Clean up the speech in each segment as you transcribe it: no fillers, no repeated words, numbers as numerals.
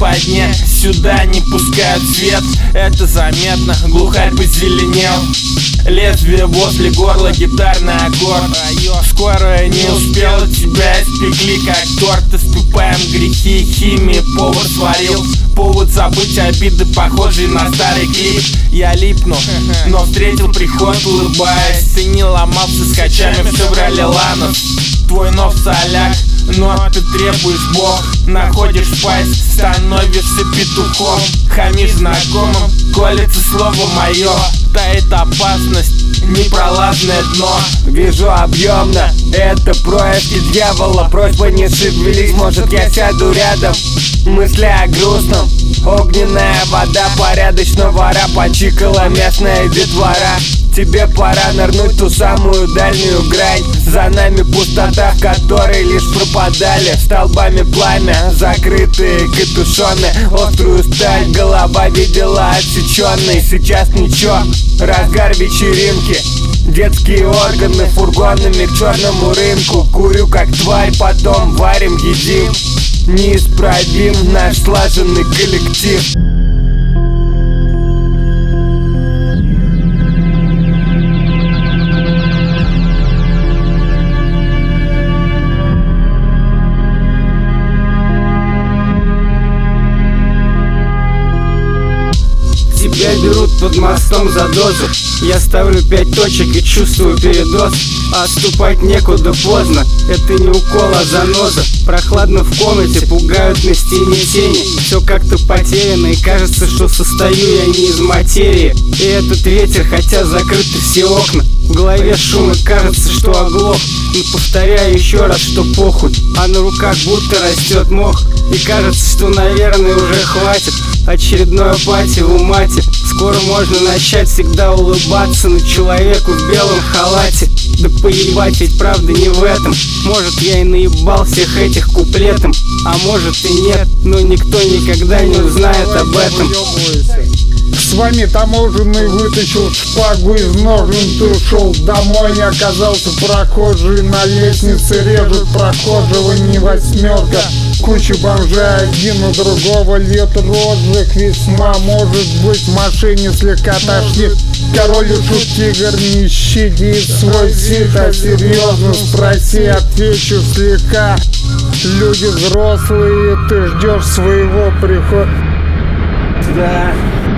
западне, сюда не пускают свет. Это заметно, глухарь позеленел. Лезвие возле горла, гитарный аккорд. Скорая не успела, тебя испекли как торт. Искупаем грехи химии, повар сварил. Повод забыть обиды, похожий на старый клип. Я липну, но встретил приход, улыбаясь. Ты не ломался с качами в Шевроле Ланос. Твой нов соляк, но ты требуешь бог. Находишь спайс, становишься петухом. Хамишь знакомым, колется слово мое. Тает опасность, непролазное дно. Вижу объемно, это происки дьявола. Просьба не шевелись, может я сяду рядом. Мысли о грустном, огненная вода порядочного раб почикала местная детвора. Тебе пора нырнуть в ту самую дальнюю грань. За нами пустота, в которой лишь пропадали столбами пламя, закрытые капюшоны. Острую сталь голова видела отсеченной. Сейчас ничего, разгар вечеринки. Детские органы фургонами к черному рынку. Курю как тварь, потом варим, едим. Неисправим наш слаженный коллектив. Тебя берут под мостом за дозу. Я ставлю 5 точек и чувствую передоз. Отступать некуда, поздно. Это не укол, а заноза. Прохладно в комнате, пугают на стене тени. Все как-то потеряно, и кажется, что состою я не из материи. И этот ветер, хотя закрыты все окна. В голове шум, и кажется, что оглох. Но повторяю еще раз, что похуй. А на руках будто растет мох. И кажется, что, наверное, уже хватит очередной апатии в умате. Скоро можно начать всегда улыбаться на человеку в белом халате. Да поебать, ведь правда не в этом. Может, я и наебал всех этих куплетом, а может и нет, но никто никогда не узнает об этом. С вами таможенный вытащил шпагу из ножен, ты ушел домой, не оказался прохожий. На лестнице режут прохожего не восьмерка. Куча бомжей, один у другого лет розжиг. Весьма может быть в машине слегка тошнит. Король и шут тигр не щадит свой сит. А серьезно спроси, отвечу слегка. Люди взрослые, ты ждешь своего прихода. Да.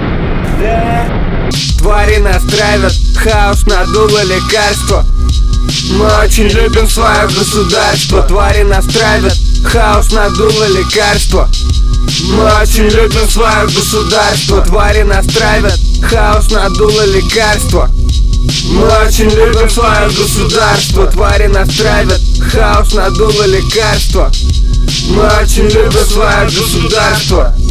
Твари нас травят, хаос надуло лекарство. Мы очень любим свое государство. Твари нас травят, хаос надуло лекарство. Мы очень любим свое государство. Твари нас травят, хаос надуло лекарство. Мы очень любим свое государство. Твари нас травят, хаос надуло лекарство. Мы очень любим свое государство.